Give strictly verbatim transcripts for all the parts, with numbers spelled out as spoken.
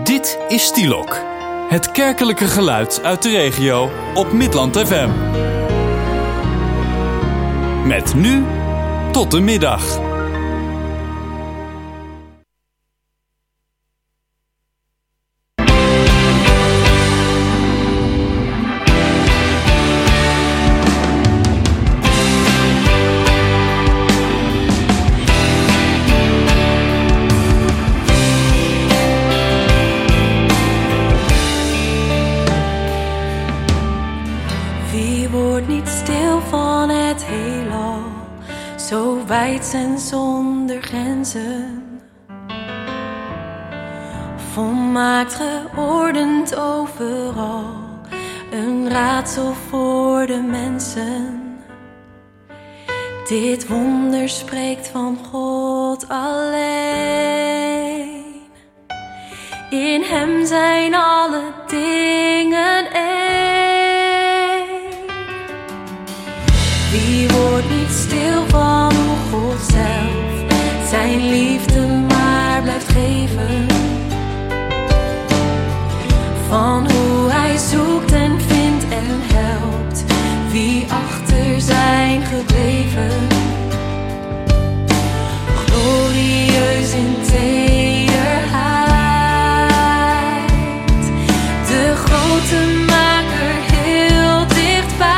Dit is Stielok, het kerkelijke geluid uit de regio op Midland F M. Met nu tot de middag. En zonder grenzen, volmaakt geordend overal, een raadsel voor de mensen. Dit wonder spreekt van God alleen. In hem zijn alle dingen één. Wie wordt niet stil van God zelf, zijn liefde maar blijft geven. Van hoe hij zoekt en vindt en helpt, wie achter zijn gebleven. Glorieus in tederheid, de grote maker heel dichtbij.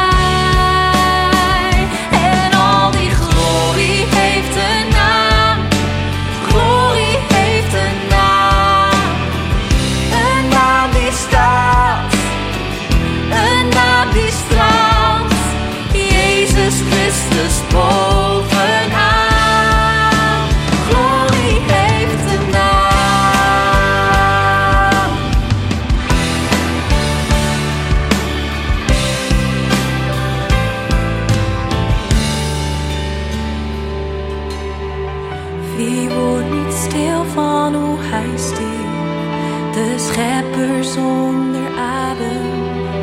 Christus bovenaan, glorie heeft een naam. Wie wordt niet stil van hoe hij stierf, de schepper zonder adem.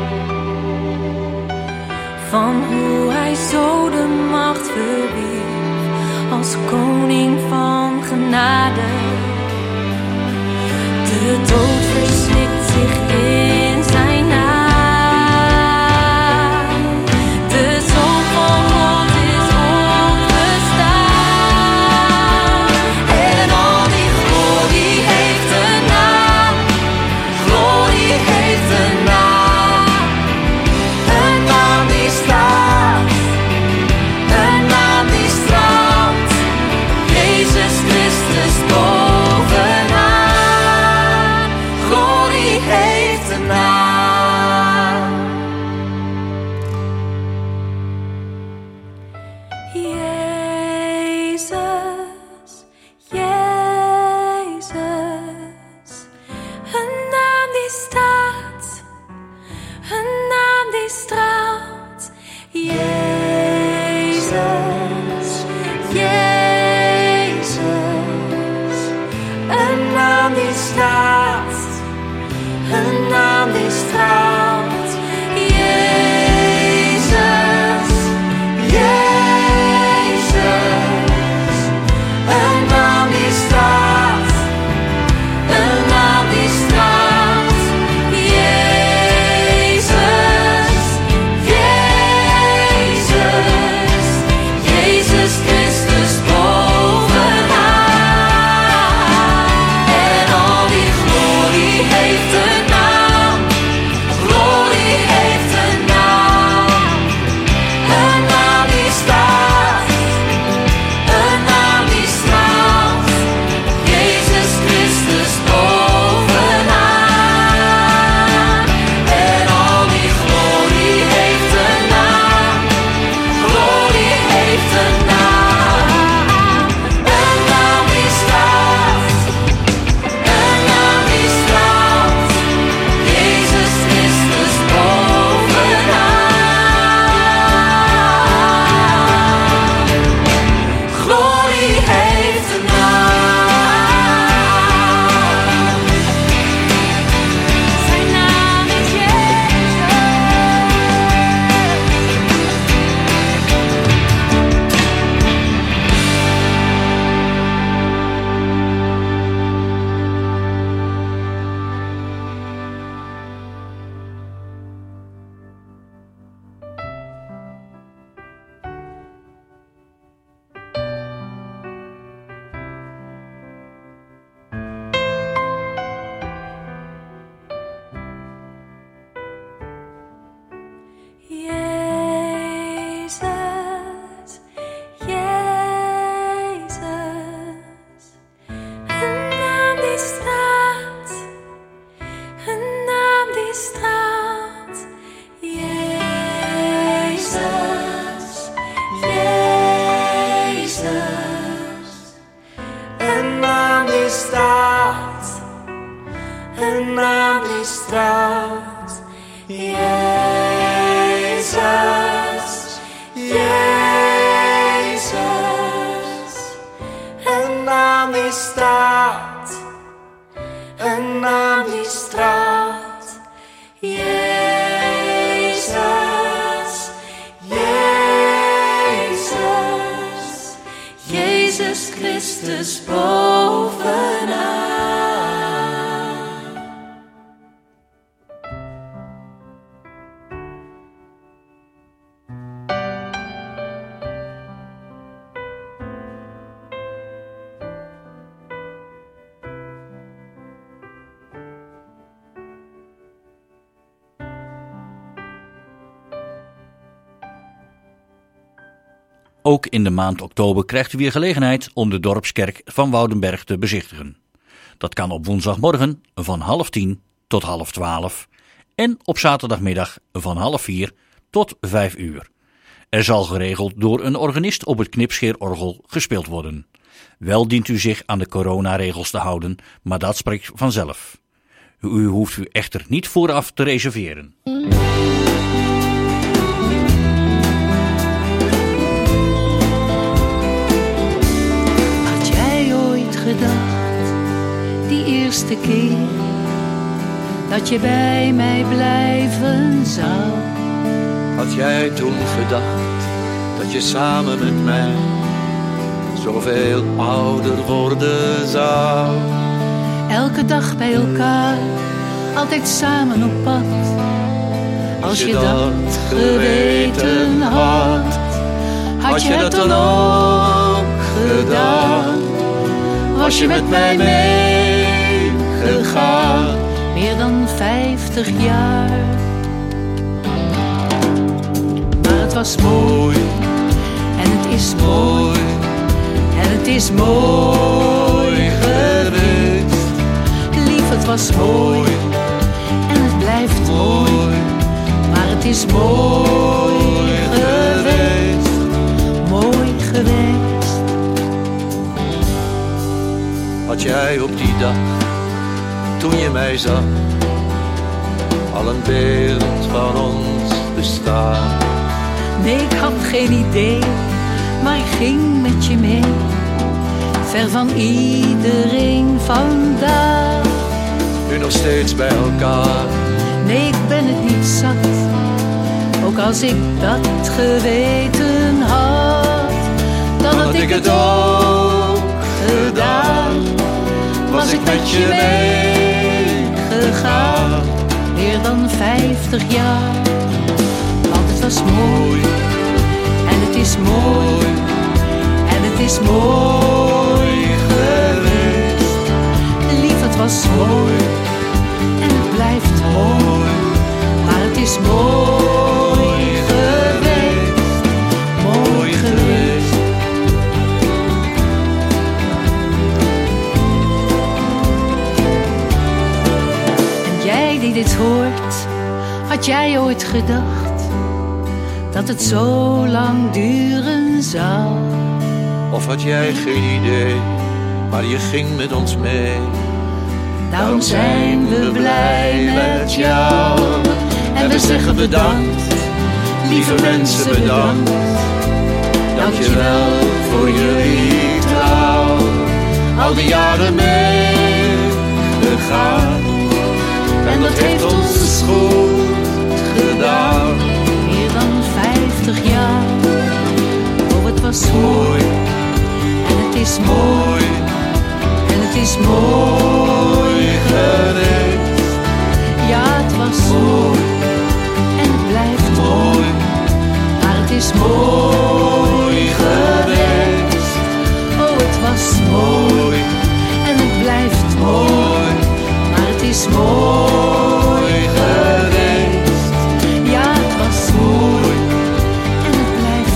Van hoe hij zo de macht verwierf, als koning van genade. De dood verslikt zich in zijn naam. De Zoon van God is onbestaan. En al die glorie heeft een naam. Glorie heeft een naam. Jezus Christus bovenaan, glorie. Een naam die straalt. Jezus, Jezus. Een naam die staat. Een naam die straalt. Jezus, Jezus. Jezus Christus bovenaan. Ook in de maand oktober krijgt u weer gelegenheid om de dorpskerk van Woudenberg te bezichtigen. Dat kan op woensdagmorgen van half tien tot half twaalf en op zaterdagmiddag van half vier tot vijf uur. Er zal geregeld door een organist op het knipscheerorgel gespeeld worden. Wel dient u zich aan de coronaregels te houden, maar dat spreekt vanzelf. U hoeft u echter niet vooraf te reserveren. Gedacht, die eerste keer dat je bij mij blijven zou. Had jij toen gedacht dat je samen met mij zoveel ouder worden zou? Elke dag bij elkaar, altijd samen op pad. Als je dat geweten had, had je dat dan ook gedaan? Was je met mij meegegaan? Meer dan vijftig jaar. Maar het was mooi. En het is mooi. En het is mooi geweest. Lief, het was mooi. En het blijft mooi. Maar het is mooi geweest. Mooi geweest. Had jij op die dag, toen je mij zag, al een beeld van ons bestaan? Nee, ik had geen idee, maar ik ging met je mee. Ver van iedereen vandaan. Nu nog steeds bij elkaar. Nee, ik ben het niet zat. Ook als ik dat geweten had, dan had ik het ook gedaan. Was ik met je meegegaan, meer dan vijftig jaar. Want het was mooi, en het is mooi, en het is mooi geweest. Lief, het was mooi, en het blijft mooi, maar het is mooi geweest, mooi geweest. Die dit hoort, had jij ooit gedacht dat het zo lang duren zou? Of had jij geen idee, maar je ging met ons mee. Daarom zijn we blij met jou. En we zeggen bedankt, lieve mensen bedankt. Dank je wel voor jullie trouw. Al die jaren meegegaan. En dat heeft ons goed gedaan. Meer dan vijftig jaar. Oh, het was mooi. En het is mooi. En het is mooi geweest. Ja, het was mooi. En het blijft mooi. Maar het is mooi geweest. Oh, het was mooi. En het blijft mooi. Het is mooi geweest, ja, het was mooi en het blijft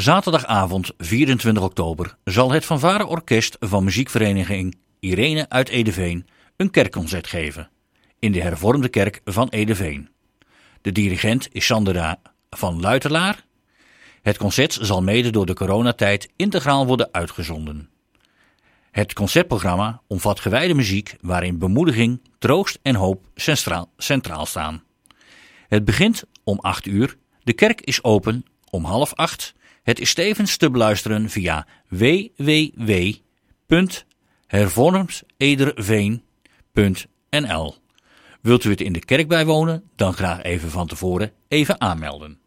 zaterdagavond vierentwintig oktober zal het fanfare-orkest van muziekvereniging Irene uit Edeveen een kerkconcert geven in de hervormde kerk van Edeveen. De dirigent is Sandra van Luitelaar. Het concert zal mede door de coronatijd integraal worden uitgezonden. Het concertprogramma omvat gewijde muziek waarin bemoediging, troost en hoop centraal, centraal staan. Het begint om acht uur, de kerk is open om half acht. Het is tevens te beluisteren via w w w punt hervormdederveen punt n l. Wilt u het in de kerk bijwonen? Dan graag even van tevoren even aanmelden.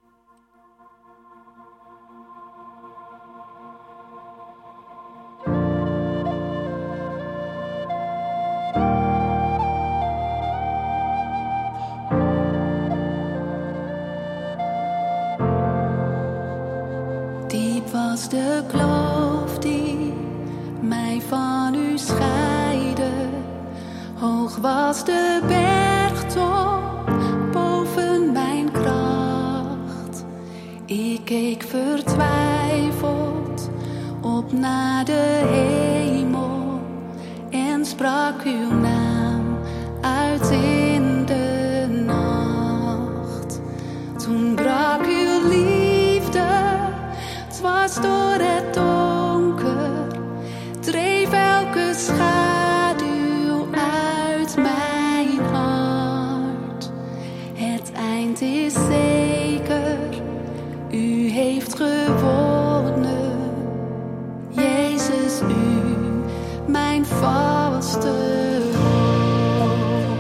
Was de kloof die mij van u scheidde, hoog was de bergtop boven mijn kracht. Ik keek vertwijfeld op naar de hemel en sprak uw naam uit in de nacht. Toen brak uw liefde dwars door het donker, dreef elke schaduw uit mijn hart. Het eind is zeker, u heeft gewonnen. Jezus, u, mijn vaste hoop.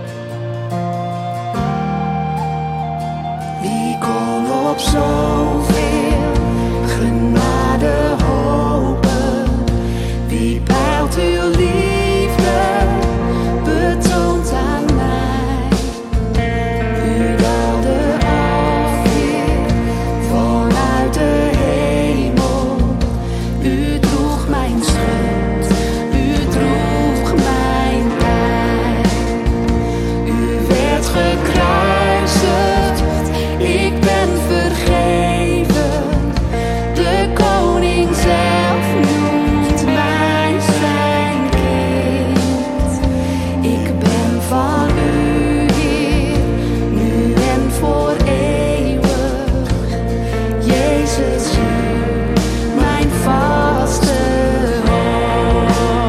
Wie kon op zoveel genade hopen? Wie peilt uw liefde betoont aan mij? U daalde af weer vanuit de hemel. U droeg mijn schuld, u droeg mijn pijn. U werd gekruisigd, ik ben vergeven. De koning zelf noemt mij zijn kind. Ik ben van u, Heer, nu en voor eeuwig. Jezus, u, mijn vaste hoop.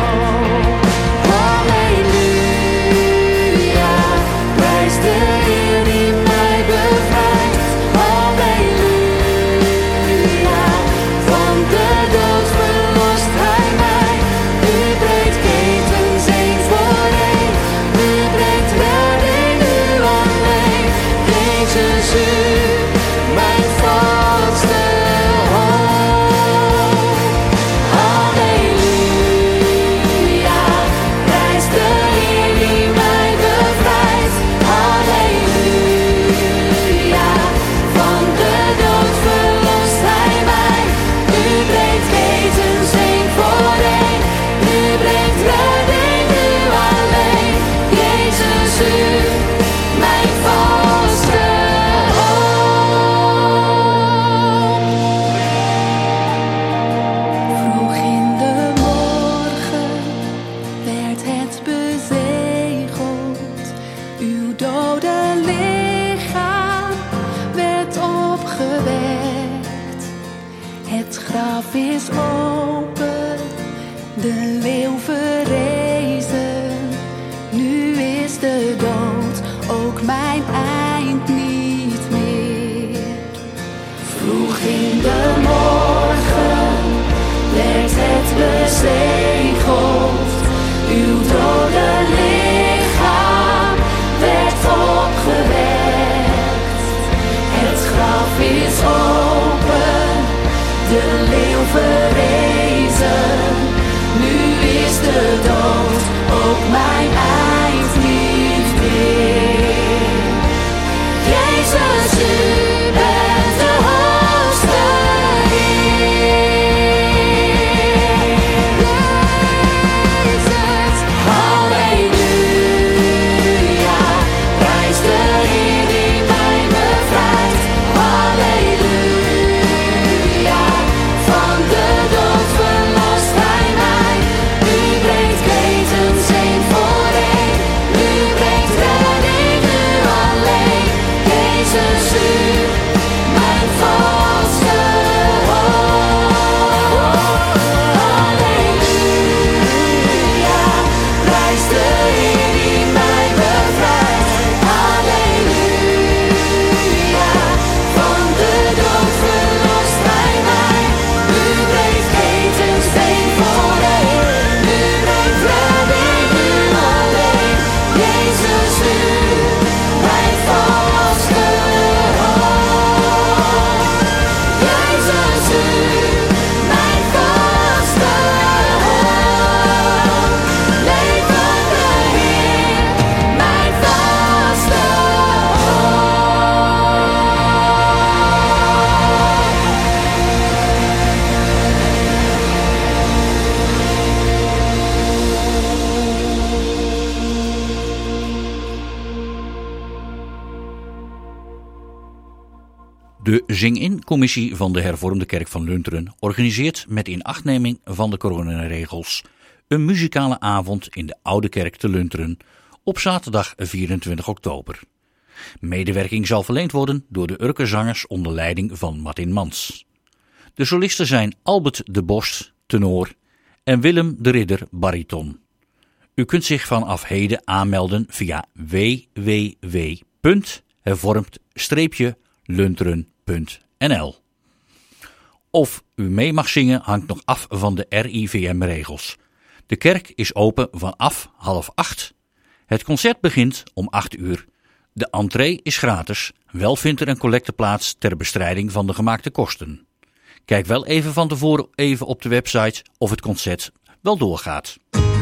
Halleluja, prijs de Heer die mij bevrijdt. Halleluja, van de dood verlost hij mij. U breekt ketens één voor één. U brengt redding nu alleen. Jezus, u, mijn vaste hoop. Halleluja, prijs de Heer die mij bevrijdt. Halleluja, van de dood verlost hij mij. U breekt ketens één voor één. U brengt redding nu alleen. Jezus, u, mijn vaste hoop. Vroeg in de morgen werd het bezegeld. Uw dode lichaam werd opgewekt. Het graf is open, de leeuw verrezen. Nu is de dood ook mijn eind niet meer. Vroeg in de morgen werd het bezegeld. Uw dode lichaam werd opgewekt. Het graf is open, de leeuw verrezen. Nu is de dood ook mijn eind niet meer. Jezus, u bent de hoogste Heer. Jezus, halleluja, prijs de Heer die mij bevrijdt. Halleluja, De Zing-in-commissie van de Hervormde Kerk van Lunteren organiseert met inachtneming van de coronaregels een muzikale avond in de Oude Kerk te Lunteren op zaterdag vierentwintig oktober. Medewerking zal verleend worden door de Urkenzangers onder leiding van Martin Mans. De solisten zijn Albert de Borst, tenor, en Willem de Ridder, bariton. U kunt zich vanaf heden aanmelden via w w w punt hervormd lunteren punt n l. Of u mee mag zingen hangt nog af van de R I V M-regels. De kerk is open vanaf half acht. Het concert begint om acht uur. De entree is gratis, wel vindt er een collecte plaats ter bestrijding van de gemaakte kosten. Kijk wel even van tevoren even op de website of het concert wel doorgaat.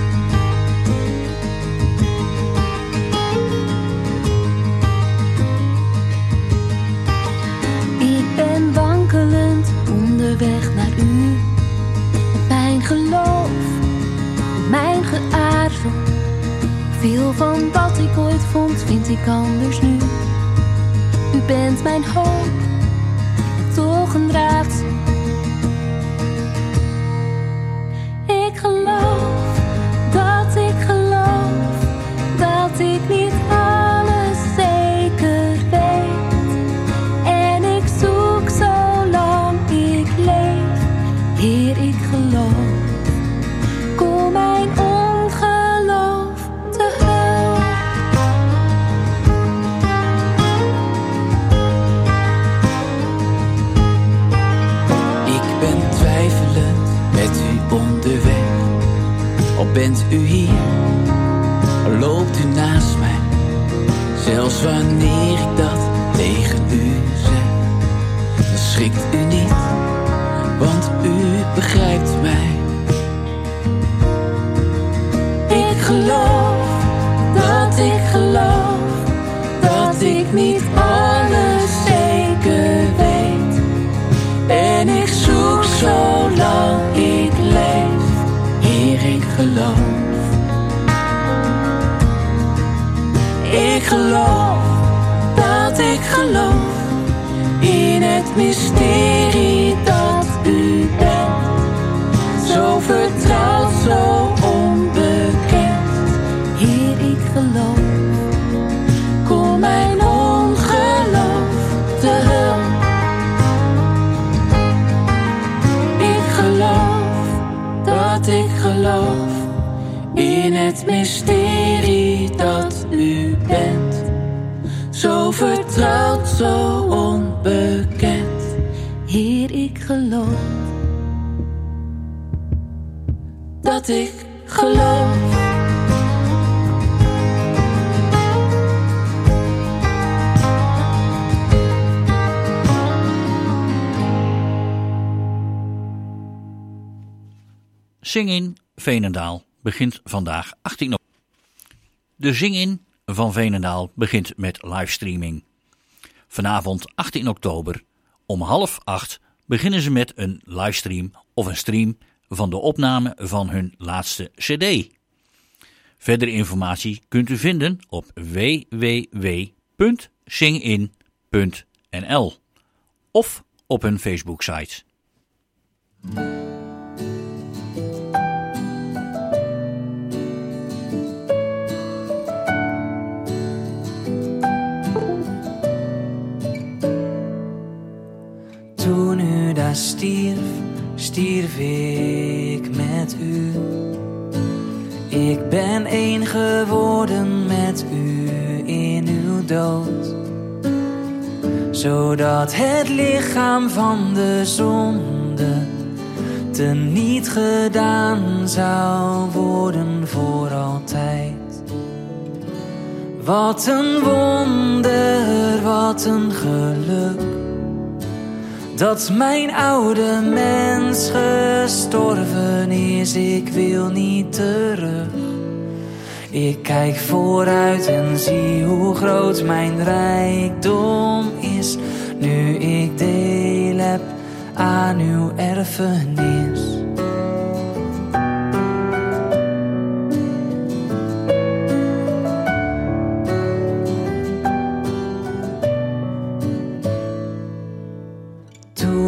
Ik ben wankelend onderweg naar u. Met mijn geloof, met mijn geaarzel. Veel van wat ik ooit vond, vind ik anders nu. U bent mijn hoop en toch een raadsel. Ik geloof dat ik geloof dat ik niet alles zeker weet. En ik zoek zolang ik leef, Heer, ik geloof. Kom mijn ongeloof te hulp. Ik ben twijfelend met u onderweg. Al bent u hier, al loopt u naast mij. Zelfs wanneer ik dat tegen u zeg, dan schrikt u niet, want u begrijpt mij. Ik geloof dat ik geloof dat ik niet alles zeker weet. En ik zoek zolang ik leef, Heer, ik geloof. Ik geloof dat ik geloof in het mysterie dat u bent. Zo vertrouwd, zo onbekend. Heer, ik geloof. Kom mijn ongeloof te hulp. Ik geloof dat ik geloof in het mysterie dat u bent. Zo vertrouwd, zo onbekend. Heer, ik geloof dat ik geloof. Zing-in Veenendaal begint vandaag achttien oktober. De Zing-in van Veenendaal begint met livestreaming. Vanavond achttien oktober om half acht beginnen ze met een livestream of een stream van de opname van hun laatste cd. Verdere informatie kunt u vinden op w w w punt zingin punt n l of op hun Facebook-site. Toen u daar stierf, stierf ik met u. Ik ben één geworden met u in uw dood. Zodat het lichaam van de zonde teniet gedaan zou worden voor altijd. Wat een wonder, wat een geluk, dat mijn oude mens gestorven is. Ik wil niet terug. Ik kijk vooruit en zie hoe groot mijn rijkdom is, nu ik deel heb aan uw erfenis.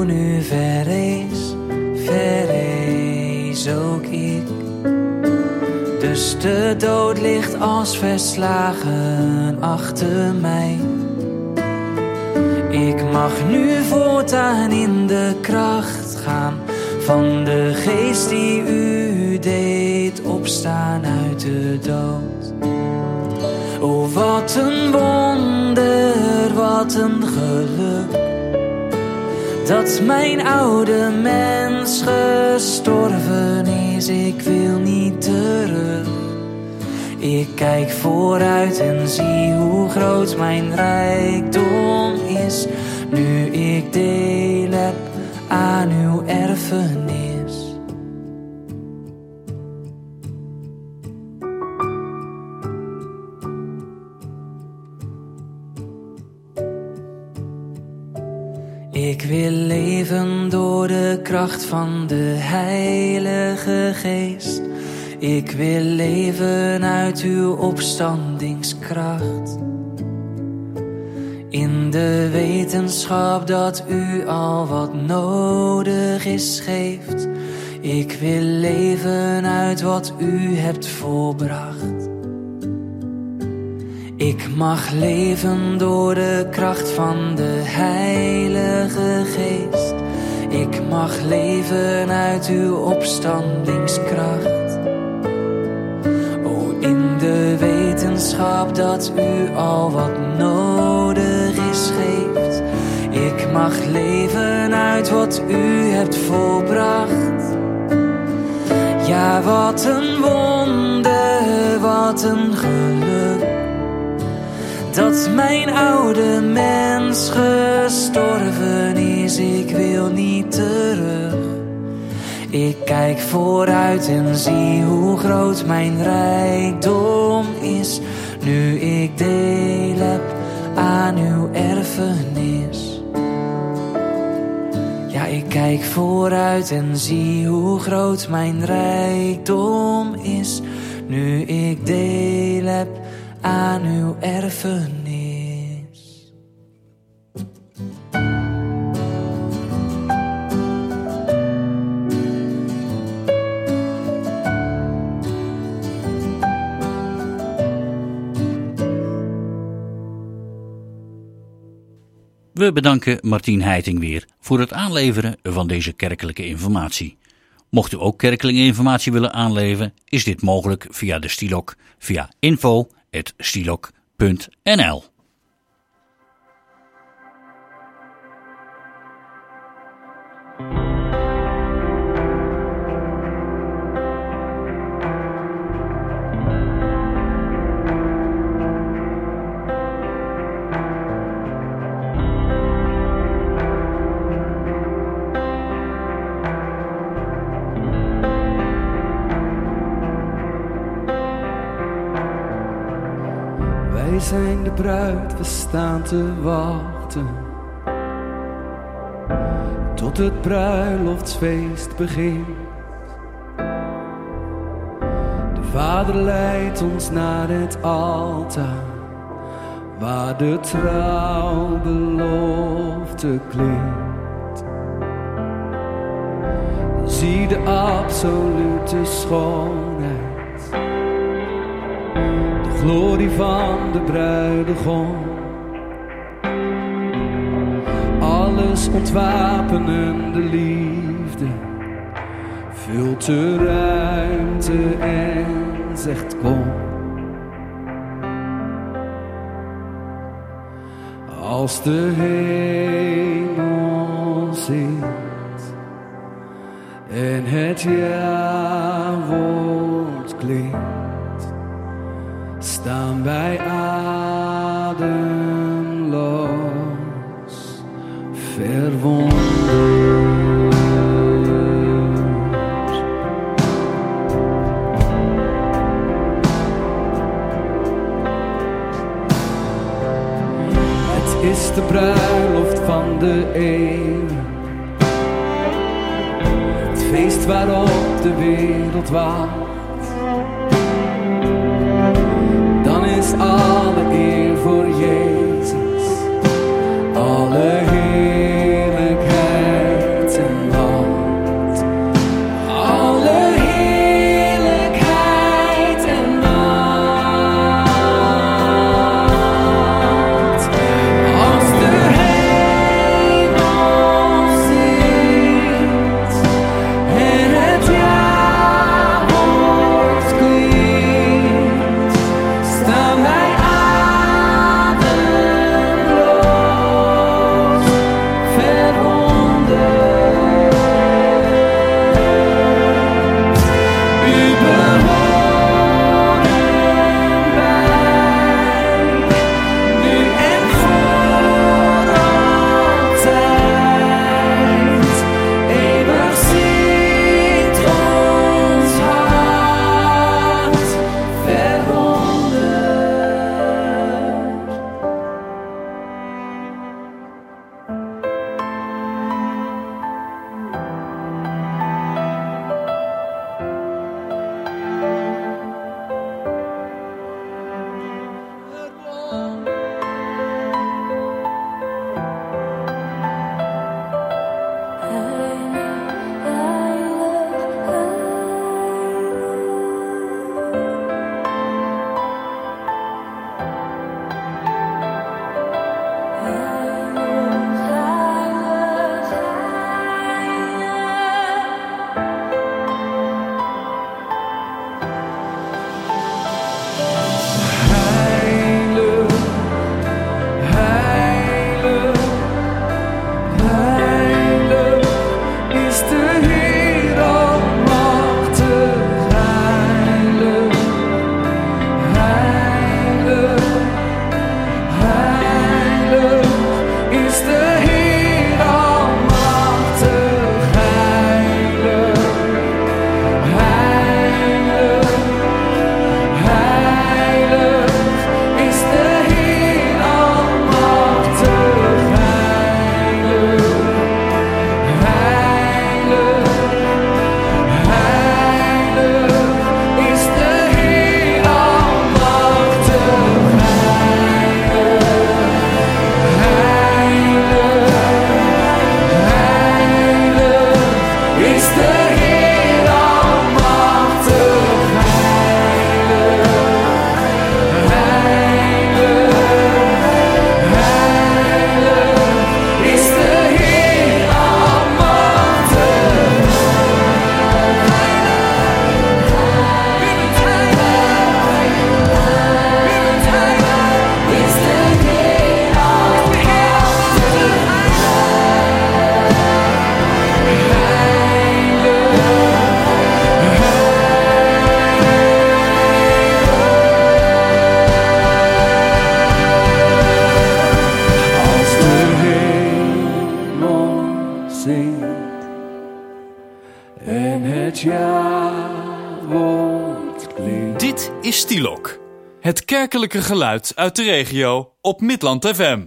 toen u verrees, verrees ook ik. Dus de dood ligt als verslagen achter mij. Ik mag nu voortaan in de kracht gaan van de geest die u deed opstaan uit de dood. O, wat een wonder, wat een geluk, dat mijn oude mens gestorven is. Ik wil niet terug. Ik kijk vooruit en zie hoe groot mijn rijkdom is, nu ik deel heb aan uw erfenis. Ik wil leven door de kracht van de Heilige Geest. Ik wil leven uit uw opstandingskracht. In de wetenschap dat u al wat nodig is geeft. Ik wil leven uit wat u hebt volbracht. Ik mag leven door de kracht van de Heilige Geest. Ik mag leven uit uw opstandingskracht. De wetenschap dat u al wat nodig is geeft. Ik mag leven uit wat u hebt volbracht. Ja, wat een wonder, wat een geluk, dat mijn oude mens gestorven is. Ik wil niet terug. Ik kijk vooruit en zie hoe groot mijn rijkdom is, nu ik deel heb aan uw erfenis. Ja, ik kijk vooruit en zie hoe groot mijn rijkdom is, nu ik deel heb aan uw erfenis. We bedanken Martien Heiting weer voor het aanleveren van deze kerkelijke informatie. Mocht u ook kerkelijke informatie willen aanleveren, is dit mogelijk via de Stilok via info at stilok punt n l. Wij zijn de bruid, we staan te wachten tot het bruiloftsfeest begint. De Vader leidt ons naar het altaar, waar de trouwbelofte klinkt. Zie de absolute schoonheid, glorie van de bruidegom. Alles ontwapenende liefde vult de ruimte en zegt kom. Als de hemel zingt en het ja-woord klinkt, staan wij ademloos, verwonderd. Het is de bruiloft van de eeuwen, het feest waarop de wereld wacht. Is alle eer voor Jezus, alle heerlijkheid en het ja-woord klinkt. Dit is Stilok, het kerkelijke geluid uit de regio op Midland F M.